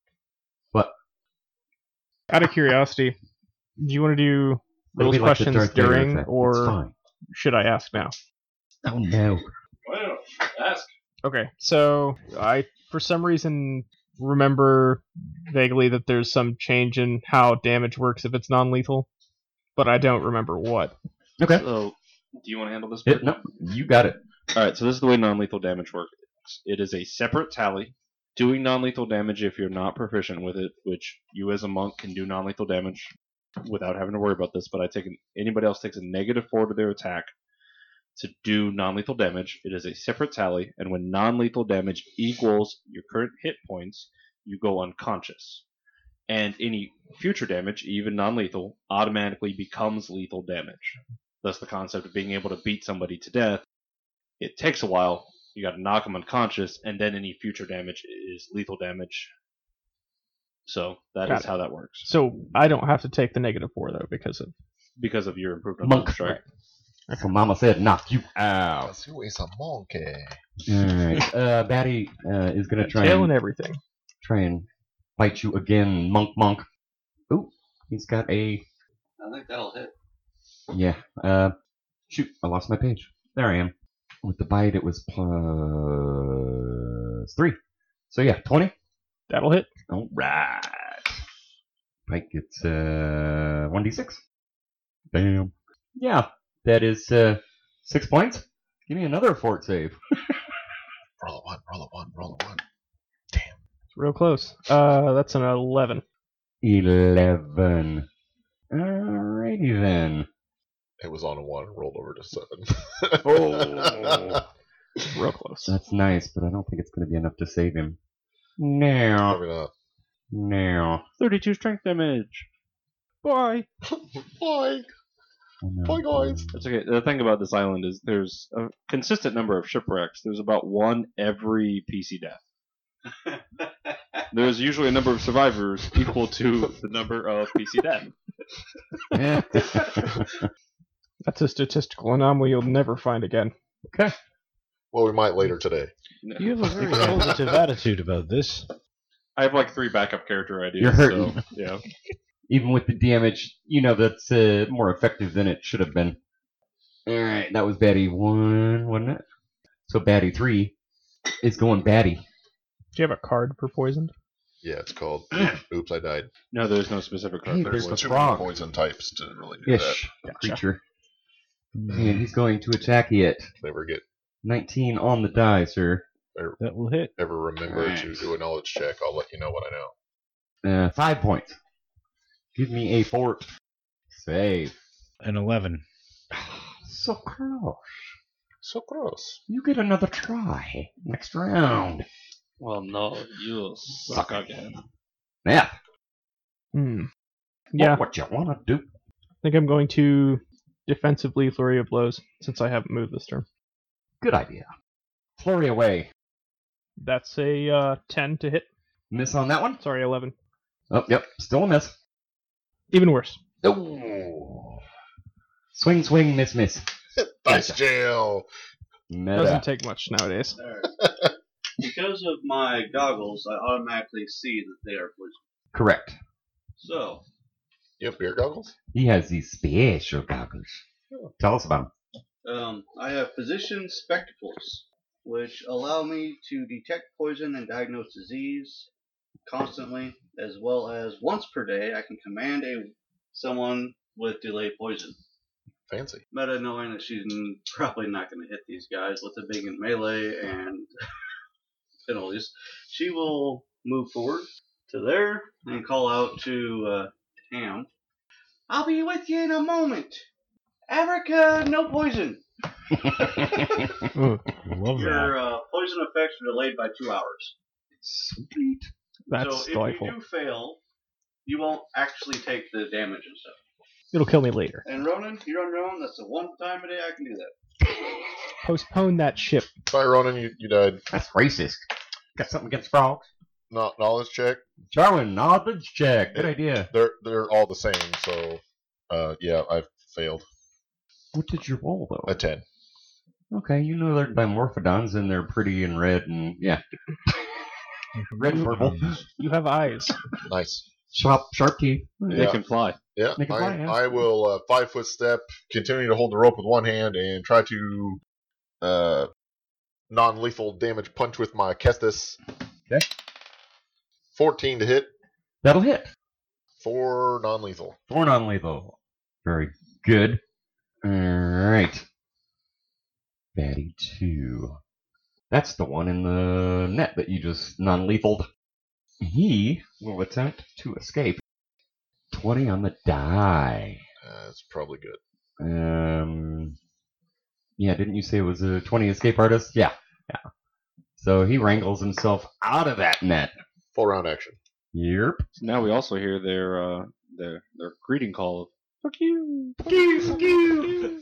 Out of curiosity, do you want to do It'll those be like the questions Darth Vader during, effect. It's or fine. should I ask now? Oh no. Well, ask. Okay, so I, for some reason, remember vaguely that there's some change in how damage works if it's non-lethal, but I don't remember what. Okay. So, do you want to handle this? It, no, you got it. Alright, so this is the way non-lethal damage works. It is a separate tally. Doing non-lethal damage if you're not proficient with it, which you as a monk can do non-lethal damage without having to worry about this, but I take an, anybody else takes a negative four to their attack to do non-lethal damage. It is a separate tally, and when non-lethal damage equals your current hit points, you go unconscious. And any future damage, even non-lethal, automatically becomes lethal damage. Thus the concept of being able to beat somebody to death. It takes a while. You got to knock them unconscious, and then any future damage is lethal damage. So that Got is it. how that works. So I don't have to take the negative four though because of Because of your improved Monk. strike. So Mama said knock you out. Who is a monkey? Alright. Uh, Batty uh, is gonna try tail and, and everything. try and bite you again, monk monk. Ooh, he's got a I think that'll hit. yeah. Uh, shoot, I lost my page. There I am. With the bite, it was plus three. So yeah, twenty. That'll hit. All right. Pike gets uh one d six. Bam. Yeah, that is uh six points. Give me another fort save. Roll a one, roll a one, roll a one. It's real close. Uh, that's an eleven. Eleven. Alrighty then. It was on a one, rolled over to seven. Oh. Real close. That's nice, but I don't think it's going to be enough to save him. Now, Probably not. now. thirty-two strength damage. Bye. Bye. Oh, no. Bye, guys. That's okay. The thing about this island is there's a consistent number of shipwrecks. There's about one every P C death. There's usually a number of survivors equal to the number of P C death. That's a statistical anomaly you'll never find again. Well, we might later today. You have a very positive attitude about this. I have like three backup character ideas. You're hurting. So, yeah. Even with the damage, you know that's uh, more effective than it should have been. Alright, that was Batty one, wasn't it? So Batty three is going Batty. Do you have a card for poisoned? Yeah, it's called Oops, I Died. No, there's no specific card. Hey, for there's it. the too frog. many poison types to really do that. Ish Gotcha. creature. And he's going to attack it. Never get, nineteen on the die, sir. That will hit. ever remember Right. to do a knowledge check. I'll let you know what I know. Uh, five points. Give me a fort save. An eleven. So close. So gross. You get another try next round. Well, no, you suck again. Math. Hmm. Yeah, What, what you want to do? I think I'm going to defensively flurry of blows since I haven't moved this turn. Good idea. Flurry away. That's a uh, ten to hit. Miss on that one? Sorry, eleven. Oh, yep. Still a miss. Even worse. Oh. Swing, swing, miss, miss. Dice jail. Meta. Doesn't take much nowadays. Alright. Because of my goggles, I automatically see that they are poison. Correct. So, You have beer goggles? He has these special goggles. Tell us about them. um, I have physician spectacles, which allow me to detect poison and diagnose disease constantly, as well as once per day I can command a someone with delayed poison. Fancy. Meta knowing that she's n- probably not going to hit these guys with it being in melee and penalties, she will move forward to there and call out to uh, Tam. I'll be with you in a moment. Africa, no poison. Ooh, love that. Your uh, poison effects are delayed by two hours. Sweet. That's so if delightful. you do fail, you won't actually take the damage and stuff. It'll kill me later. And Ronan, you're on your own. That's the one time a day I can do that. Postpone that ship. Sorry, Ronan, you, you died. That's racist. Got something against frogs? No, knowledge check. Jarwin, knowledge check. Good idea. They're they're all the same, so uh, yeah, I've failed. What did you roll, though? A ten. Okay, you know they're dimorphodons and they're pretty and red and, yeah. Red and purple. You have eyes. Nice. Sharp, sharp teeth. They Yeah. can fly. Yeah, Make it I, fly, yeah. I will uh, five foot step, continue to hold the rope with one hand, and try to uh, non lethal damage punch with my Kestis. Okay. fourteen to hit, That'll hit. four non lethal. Four non-lethal. Very good. Alright. Batty two. That's the one in the net that you just non-lethaled. He will attempt to escape. twenty on the die. Uh, that's probably good. Um, yeah, didn't you say it was a twenty escape artist? Yeah, yeah. So he wrangles himself out of that net. Full round action. Yep. So now we also hear their uh, their their greeting call of "fuck you." Fuck you, fuck you.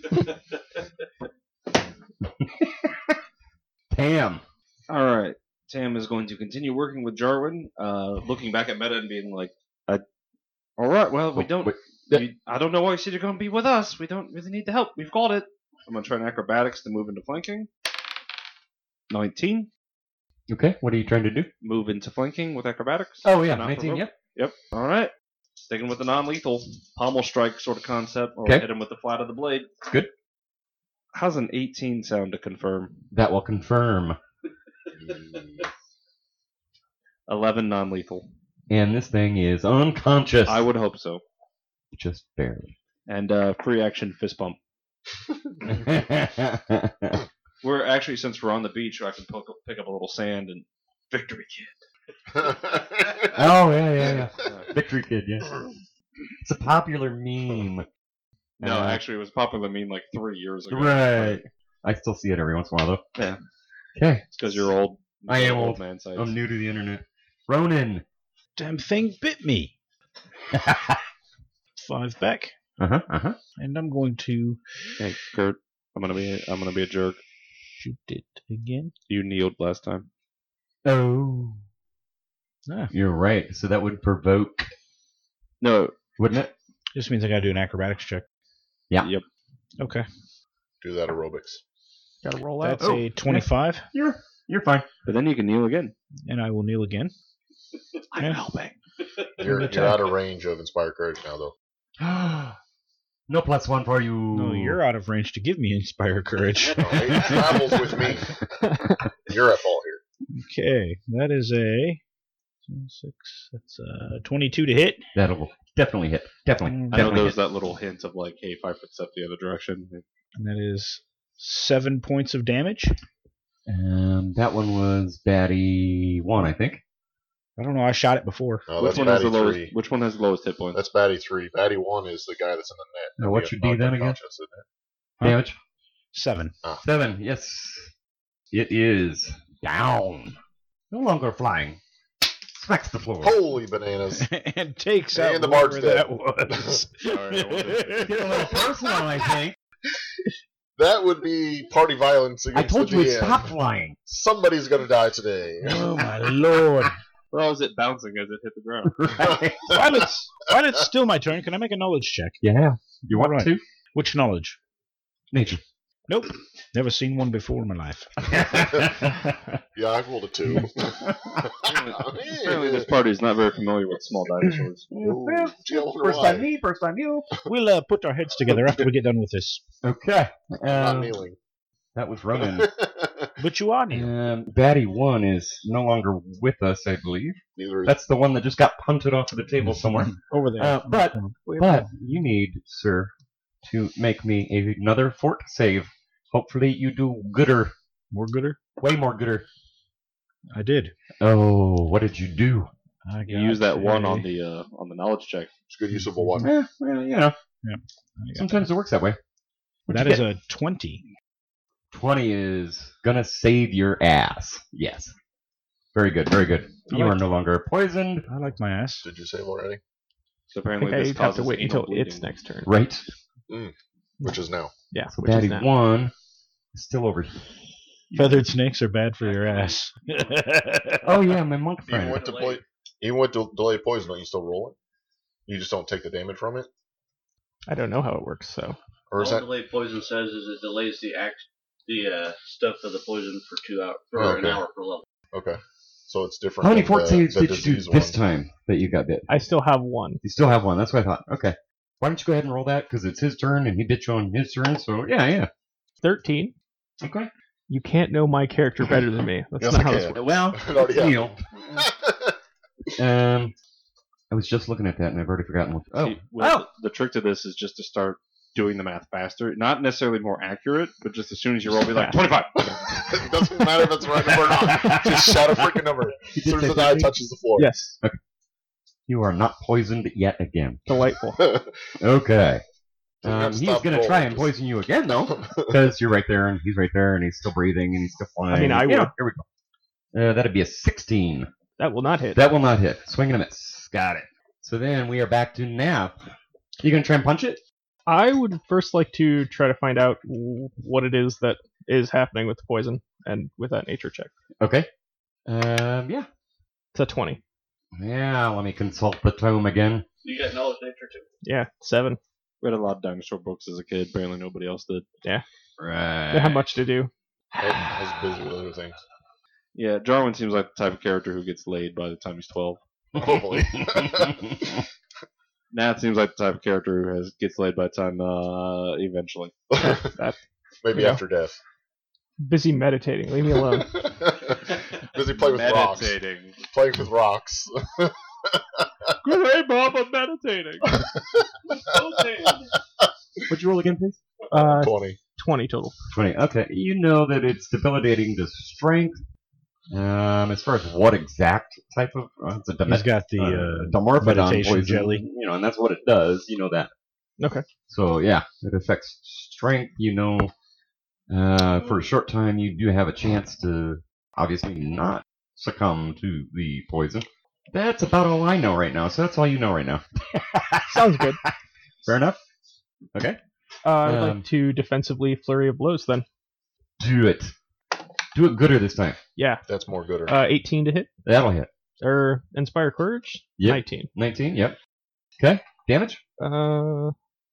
Tam. All right, Tam is going to continue working with Jarwin, uh, looking back at Meta and being like, I, "All right, well, we Oh, don't. wait. we, I don't know why you said you're going to be with us. We don't really need the help. We've got it." I'm going to try an acrobatics to move into flanking. nineteen. Okay, what are you trying to do? Move into flanking with acrobatics. Oh, yeah, Not nineteen, provoke. yep. Yep. All right. Sticking with the non-lethal pommel strike sort of concept, or Okay. hit him with the flat of the blade. Good. How's an eighteen sound to confirm? That will confirm. eleven non-lethal. And this thing is unconscious. I would hope so. Just barely. And uh, free action fist bump. We're actually, since we're on the beach, I can pick up, pick up a little sand and victory kid. Oh, yeah, yeah, yeah. Victory Kid, yeah. It's a popular meme. No, Uh, actually, it was popular meme like three years ago. Right. I still see it every once in a while, though. Yeah. Okay. It's because you're old. I am Old old. man sites. I'm new to the internet. Ronan. Damn thing bit me. uh-huh, Five back, uh-huh. and I'm going to Hey, Kurt, I'm gonna be. I'm gonna be a jerk. shoot it again. You kneeled last time. Oh. Ah, You're right. So that would provoke, No. wouldn't it? just means I gotta do an acrobatics check. Yeah. Yep. Okay. Do that aerobics. Gotta roll out. That's Oh, a twenty-five, You're you're fine. But then you can kneel again. and I will kneel again. I'm And- helping. You're, Good you're attack. out of range of Inspire Courage now, though. No plus one for you. No, you're out of range to give me Inspire Courage. No, it travels with me. You're at fault here. Okay, that is a six. That's a twenty-two to hit. That'll definitely hit. Definitely. And I know Definitely there was hit. that little hint of like, hey, five foot step the other direction. that is seven points of damage. Um, that one was Batty one, I think. I don't know. I shot it before. No, which that's one has the Batty lowest? three. Which one has the lowest hit points? That's Batty three. Batty one is the guy that's in the net. Now, what's He your D knocked then again? unconscious, isn't it? Huh? Damage. Seven. Seven. Yes. It is down. No longer flying. smacks the floor. Holy bananas. and takes And out the bard's whoever dead. that was. Sorry, I wanted Get a little personal, I think. That would be party violence I against told the you it D M. stopped flying. Somebody's gonna die today. Oh my lord! Well, is it bouncing as it hit the ground? Right. While it's while it's still my turn, can I make a knowledge check? Yeah. You want Alright. to? Which knowledge? Nature. Nope. Never seen one before in my life. Yeah, I rolled a two. Apparently, this party is not very familiar with small dinosaurs. Ooh, gee, I wonder First why. time me, first time you. We'll uh, put our heads together after we get done with this. Okay. Not Um, kneeling. that was Ronan. But you are Neil. um, Batty one is no longer with us, I believe. Neither is. That's the one that just got punted off of the table somewhere. Over there. Uh, but but you need, sir, to make me another fort save. Hopefully you do gooder, More gooder? way more gooder. I did. Oh, what did you do? I You use got that one a- on the uh, on the knowledge check. It's a good use of a one. Eh, well, you know, I got sometimes it works that way. What'd That you is get? a twenty. twenty is gonna save your ass. Yes. Very good, very good. I You like are no longer poisoned. I like my ass. Did you save already? So I apparently, think I this have causes to wait anal until its bleeding. next turn. Right. Which is now. Yeah, So which is Batty now. one is still over here. Feathered snakes are bad for your ass. Oh yeah, my monk Even friend. with, to play, even with del- delay poison, don't you still roll it? You just don't take the damage from it? I don't know how it works, so Or is All that. delay poison says is it delays the act, the uh, stuff of the poison for two hours, for Oh, an okay. hour per level. Okay. So it's different. How many than fort the, saves the did you do disease this one. time that you got bit? I still have one. You still have one. That's what I thought. Okay. Why don't you go ahead and roll that? Because it's his turn and he bit you on his turn. So yeah, yeah. Thirteen. Okay. You can't know my character better than me. That's Yes, not I how this can. works. Well, It already Neil. Um, I was just looking at that and I've already forgotten what. Oh, See, with oh. the, the trick to this is just to start doing the math faster. Not necessarily more accurate, but just as soon as you roll, be like twenty-five. It doesn't matter if it's the right number or not. Just shout a freaking number. You As did soon as say the die thirteen? touches the floor. Yes, You are not poisoned yet again. delightful. Okay. You're Um, gonna he's stop going to try rolling. and poison you again, though, because you're right there and he's right there and he's still breathing and he's still flying. I mean, I Yeah, would. here we go. Uh, that'd be a sixteen. That will not hit. That will not hit. Swing and a miss. Got it. So then we are back to Nap. You going to try and punch it? I would first like to try to find out w- what it is that is happening with the poison and with that nature check. Okay. Um, yeah. It's a twenty. Yeah, let me consult the tome again. You got knowledge nature too. Yeah, seven. Read a lot of dinosaur books as a kid. Apparently, nobody else did. Right. They have much to do. I I was busy with other things. Yeah, Jarwin seems like the type of character who gets laid by the time he's twelve. Hopefully. Nat seems like the type of character who has gets laid by the time uh, eventually. That, Maybe you know. after death. busy meditating. Leave me alone. Busy playing with rocks. Meditating. Playing with rocks. Hey, Bob, I'm meditating. What'd you roll again, please? Uh, twenty. twenty total. twenty. Okay. You know that it's debilitating to strength. Um, as far as what exact type of... Uh, it's a dim- He's got the uh, uh, Dimorphodon meditation poison, jelly. You know, and that's what it does. You know that. Okay. So, yeah, it affects strength. You know, uh, for a short time, you do have a chance to obviously not succumb to the poison. That's about all I know right now. So that's all you know right now. Sounds good. Fair enough? Okay. Uh, I'd Um, like to defensively flurry of blows then. Do it. Do it gooder this time. Yeah. That's more gooder. Uh, eighteen to hit. That'll hit. Or Inspire Courage? Yep. nineteen. nineteen, yep. Okay. Damage? Uh,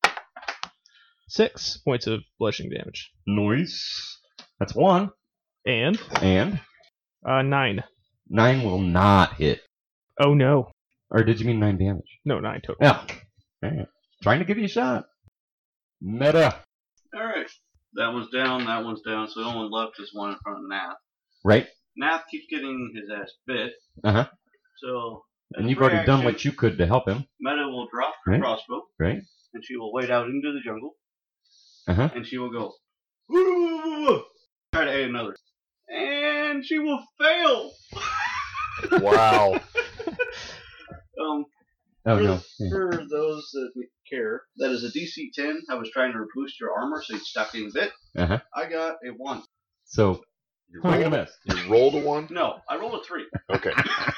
six points of bludgeoning damage. Noise. That's one. And And uh, nine. nine will not hit. Oh no. Or did you mean nine damage? No, nine total. Yeah. Alright. Trying to give you a shot. Meta. All right, that one's down. That one's down. So the only one left is one in front of Nath. Right? Nath keeps getting his ass bit. Uh-huh. So And as you've already done reaction, what you could to help him. Meta will drop her Right. crossbow, Right? and she will wade out into the jungle, Uh-huh. and she will go. "Woo, woo, woo, woo." Try to aid another, and she will fail. Wow. Um, Oh, for, no. for those that care, that is a D C ten. I was trying to boost your armor so you stop getting bit. Uh-huh. I got a one. So, You swing and a rolled, miss. you rolled a one? No, I rolled a three. Okay.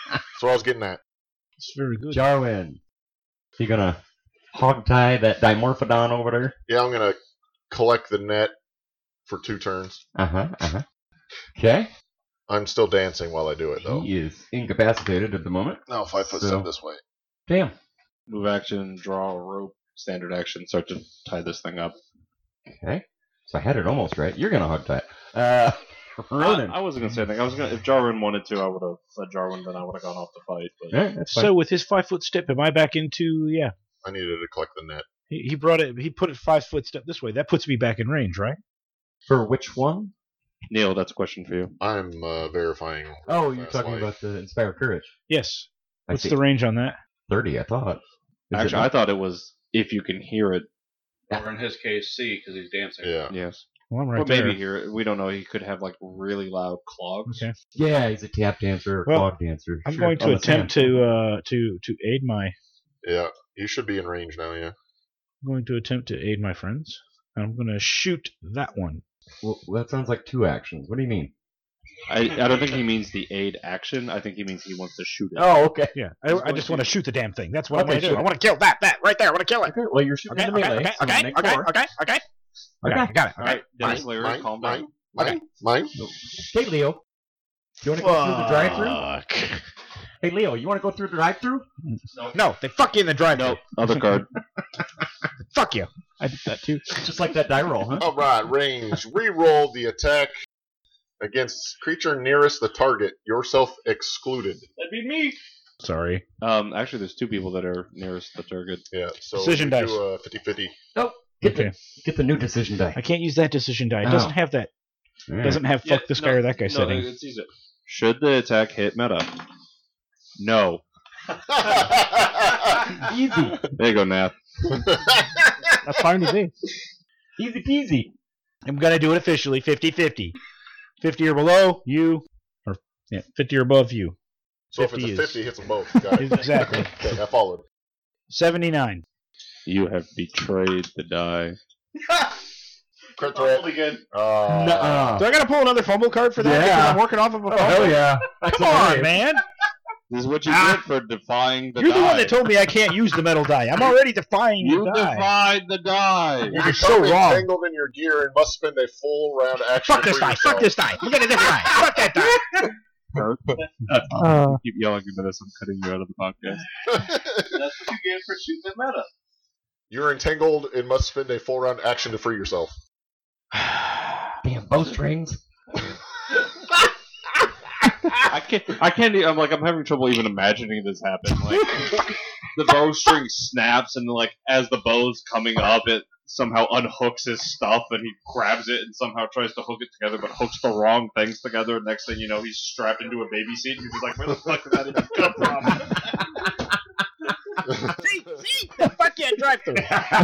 what I was getting at. It's very good. Jarwin. You gonna hog tie that Dimorphodon over there? Yeah, I'm gonna collect the net for two turns. Uh huh. Uh huh. Okay. I'm still dancing while I do it, though. He is incapacitated at the moment. No, five foot So- step this way. Damn. Move action, draw a rope, standard action, start to tie this thing up. Okay. So I had it almost right. You're gonna hog tie it. Uh, Ronan. I, I wasn't gonna say anything. I was gonna if Jarwin wanted to, I would have let Jarwin, then I would have gone off the fight. But Alright, that's fine. So with his five foot step, am I back into? Yeah, I needed to collect the net. he, he brought it. He put it five foot step this way. That puts me back in range, right? For which one? Neil, that's a question for you. I'm uh, verifying. Oh, you're Fast talking light. about the Inspire Courage. Yes. I What's see. the range on that? thirty, I thought. Is it Actually, I not? thought it was if you can hear it. Or in his case, C, because he's dancing. Yeah. Yes. Well, I'm right or there. maybe hear it. We don't know. He could have like really loud clogs. Okay. Yeah, he's a tap dancer or Well, clog dancer. I'm Sure, going to on the attempt sand. to uh to to aid my. Yeah. You should be in range now, yeah. I'm going to attempt to aid my friends. I'm going to shoot that one. Well, that sounds like two actions. What do you mean? I, I don't think he means the aid action. I think he means he wants to shoot it. Oh, okay. Yeah, He's I, I going just to- want to shoot the damn thing. That's what Okay, I want to shoot do. I it. want to kill that that right there. I want to kill it. Okay, well, you're shooting Okay, in the okay, melee. okay, so okay, make okay, four. okay, okay, okay. Okay. Got it. All Okay. right, Dennis Mine, Layer, mine, calm mine, down. Mine, mine. Hey, Leo. You want to go through the drive-through? Fuck. Hey, Leo, you want to go through the drive-through? No, they fuck you in the drive-thru. No, other card. Fuck you. I did that too. Just like that die roll, huh? All right, range. Reroll the attack against creature nearest the target, yourself excluded. That'd be me. Sorry. Um, actually, there's two people that are nearest the target. Yeah, so Decision we dice. do a fifty-fifty. Get Okay. the get the new decision die. I can't use that decision die. It Oh. doesn't have that. Alright. Doesn't have fuck this guy or that guy setting. It's easy. Should the attack hit meta? No. Easy, There you go, Nath. That's fine with me. easy peasy. I'm gonna do it officially, fifty-fifty. fifty or below, you, or yeah, fifty or above you. So if it's a fifty is- fifty, hits them both. Got it. Exactly. Okay, I followed. seventy-nine. You have betrayed the die. Crit threat. Fumbled again. Uh, Nuh-uh. Do I gotta pull another fumble card for that? Yeah. Because I'm working off of a Oh, fumble? hell yeah. That's Come on, hilarious. man. This is what you Ah. get for defying the You're die. the one that told me I can't use the metal die. I'm already defying You the die. defied the die. You You're become so wrong. entangled in your gear and must spend a full round action Fuck this for die. yourself. Fuck this die. Look at this die. Fuck that die. Kurt, Uh, keep yelling at us. I'm cutting you out of the podcast. That's what you get for shooting the meta. You're entangled and must spend a full round action to free yourself. Damn bowstrings. I can't. I can't. e- I'm like. I'm having trouble even imagining this happen. Like the bowstring snaps, and like as the bow's coming up, it somehow unhooks his stuff, and he grabs it and somehow tries to hook it together, but hooks the wrong things together. And next thing you know, he's strapped into a baby seat, and he's like, "Where the fuck did that even come from?" See? See? Fuck yeah, drive through.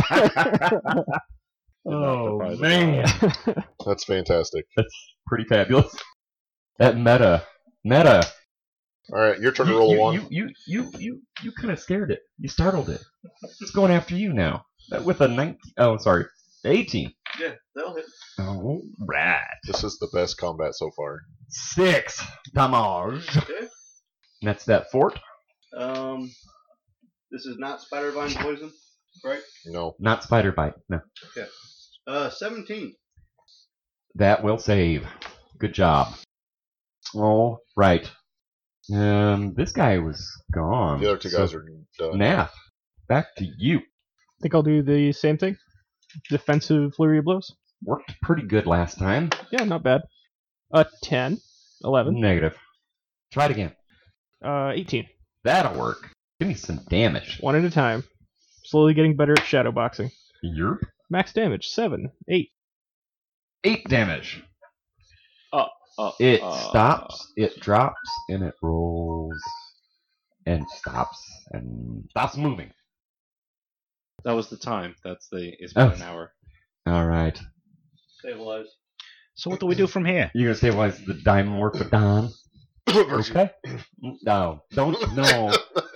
Oh, Surprise man. That's fantastic. Pretty fabulous. That meta. Meta. All right, your turn to You, roll a you, one. you, you, you, you, you kind of scared it. You startled it. It's going after you now. That with a nineteen. Oh, sorry. eighteen. Yeah, that'll hit. All right. This is the best combat so far. Six. Damage. Okay. That's that fort. Um, this is not spider vine poison, right? No. Not spider bite. No. Uh, seventeen. That will save. Good job. All right. Um, this guy was gone. The other two guys So, are done. Nath, back to you. I think I'll do the same thing. Defensive flurry of blows. Worked pretty good last time. Yeah, not bad. Uh, ten, eleven, Negative. Try it again. uh, eighteen. That'll work. Give me some damage. One at a time. Slowly getting better at shadow boxing. Yerp. Max damage, seven, eight. Eight damage. Uh, It uh, stops, it drops, and it rolls, and stops, and stops moving. That was the time. That's the. It's been Oh. an hour. All right. Stabilize. So what do we do from here? You're going to stabilize the Dimorphodon? Okay. No. Don't. No.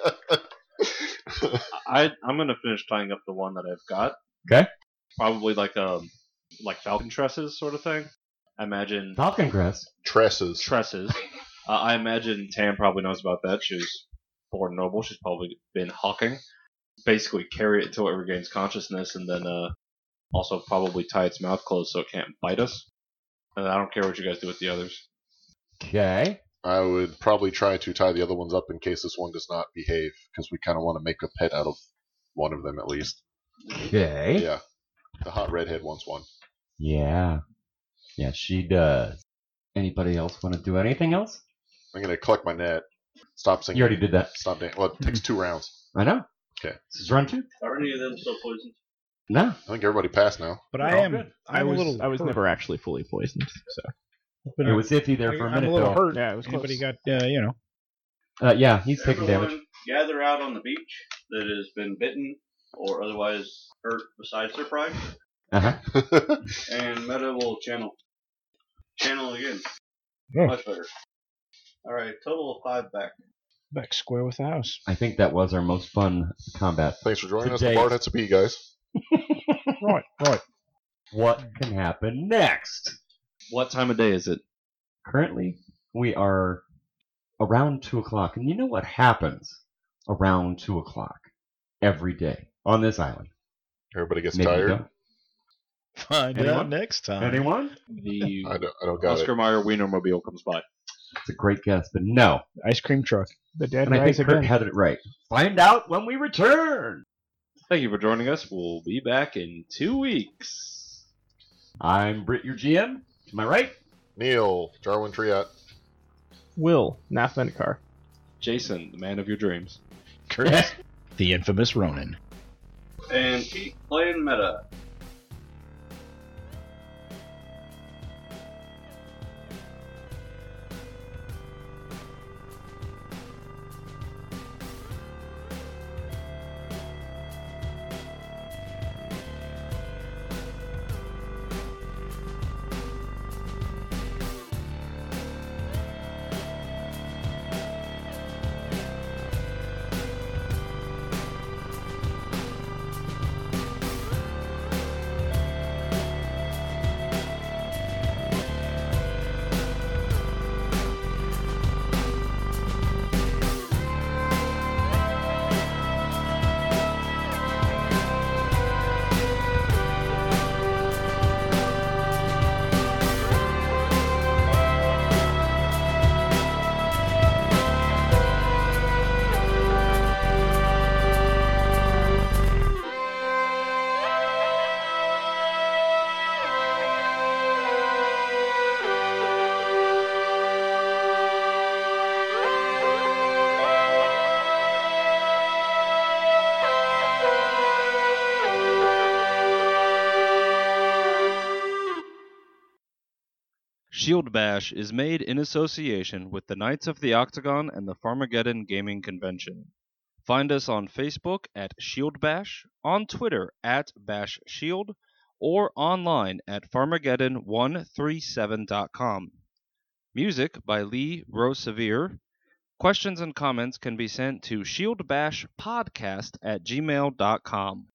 I I'm gonna finish tying up the one that I've got. Okay. Probably like um like falcon tresses sort of thing. I imagine Falcon Crest. Tresses. tresses. Uh, I imagine Tam probably knows about that. She's poor noble. She's probably been hawking. Basically, carry it until it regains consciousness, and then uh, also probably tie its mouth closed so it can't bite us. And I don't care what you guys do with the others. Okay. I would probably try to tie the other ones up in case this one does not behave, because we kind of want to make a pet out of one of them at least. Okay. Yeah. The hot redhead wants one. Yeah. Yeah, she does. Anybody else want to do anything else? I'm going to collect my net. Stop singing. You already did that. Stop dancing. Well, it takes two rounds. I know. Okay. This is run two? Are any of them still poisoned? No. I think everybody passed now. But We're I all am. good. I I'm was a little. I was hurt. never actually fully poisoned, so But It was iffy there for a I'm minute, a little though. hurt. yeah, it was Anybody close. got? Uh, you know. Uh, yeah, he's taking Everyone damage. gather out on the beach that has been bitten or otherwise hurt besides their pride, Uh-huh. and Meta will channel. Channel again. Yeah. Much better. Alright, total of five back. Back square with the house. I think that was our most fun combat. Thanks for joining us. Today. The Bard has to pee, guys. Right. Right. What can happen next? What time of day is it? Currently, we are around two o'clock, and you know what happens around two o'clock every day on this island? Everybody gets Maybe you tired. don't. Find Anyone? out next time. Anyone? The I don't, I don't got Oscar it. Mayer Wienermobile comes by. It's a great guess, but no. Ice cream truck. The dead And I rise think Kurt again. had it right. Find out when we return. Thank you for joining us. We'll be back in two weeks. I'm Britt, your G M. To my right. Neil, Jarwin Triat. Will Nath Vendikar. Jason, the man of your dreams. Curtis, the infamous Ronin. And keep playing Meta. Shield Bash is made in association with the Knights of the Octagon and the Farmageddon Gaming Convention. Find us on Facebook at Shield Bash, on Twitter at Bash Shield, or online at farmageddon one three seven dot com. Music by Lee Rosevere. Questions and comments can be sent to shieldbashpodcast at gmail dot com.